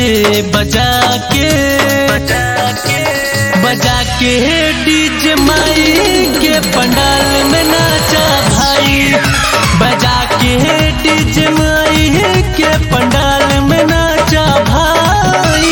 बजा के डीजे माई के पंडाल में नाचा भाई। बजा के डीजे माई के पंडाल में नाचा भाई।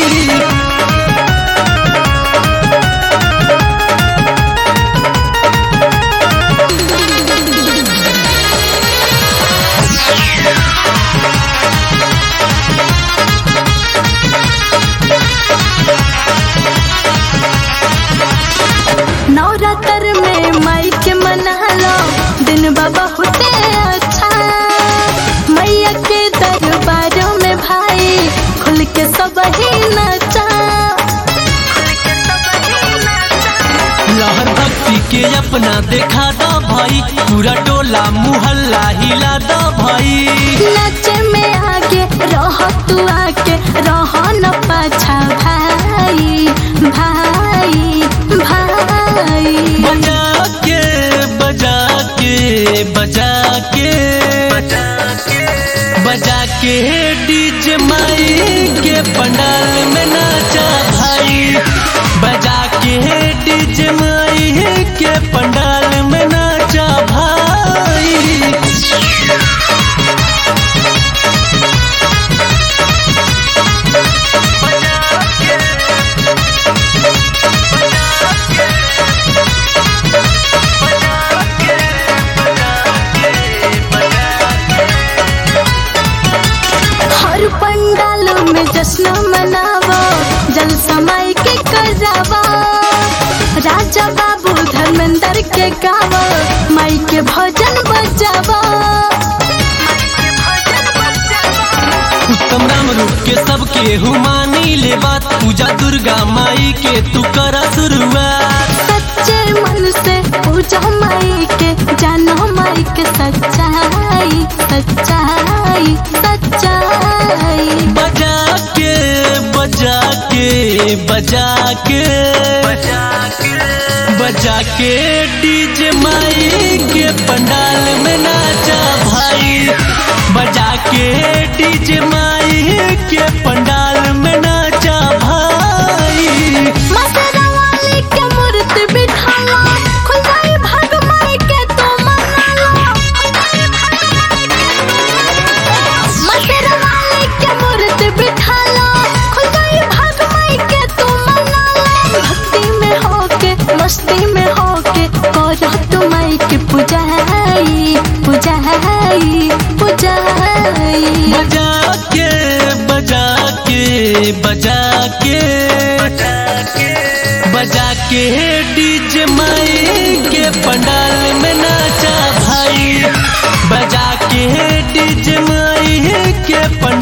नवरात्र में माई के मना लो दिन बाबा होते अच्छा। मैया के दरबारों में भाई खुल के सब ही नचा। लहर भक्ति के अपना देखा दा भाई, पूरा टोला मुहल्ला हिला दा भाई। नाचे में आगे रहो तू आके रहो न पाछा भाई भाई भाई। बजा के डीजे माई के पंडाल में नाचा भाई। बजा के डीजे माई के पंडाल में नाचा भाई। हर पंडाल में जश्न मनावो जल समय के करावो। राजा बाबू धर्मेंद्र के गावो माई के भजन बजावो। उत्तम राम रूप के सबके हुमानी ले बात, पूजा दुर्गा माई के तू करा शुरुआत। सच्चे मन से पूजा माई के जानो माई के सच्चाई सच्चाई सच्चाई। बजा के डीजे माई के पंडाल में नाचा भाई। बजा के डीजे माई के पंडाल में नाचा भाई। मसरा वाली के मूर्ति बिठाला खुल जाए भाग माई के तो मना लो। मसरा वाली के मूर्ति बिठाला खुल जाए भाग माई के तो मना लो। भक्ति में होके मस्ती में होके करो तू माई की पुजाई पुजाई पुजाई। बजा के डीजे माई के पंडाल में नाचा भाई। बजा के डीजे माई के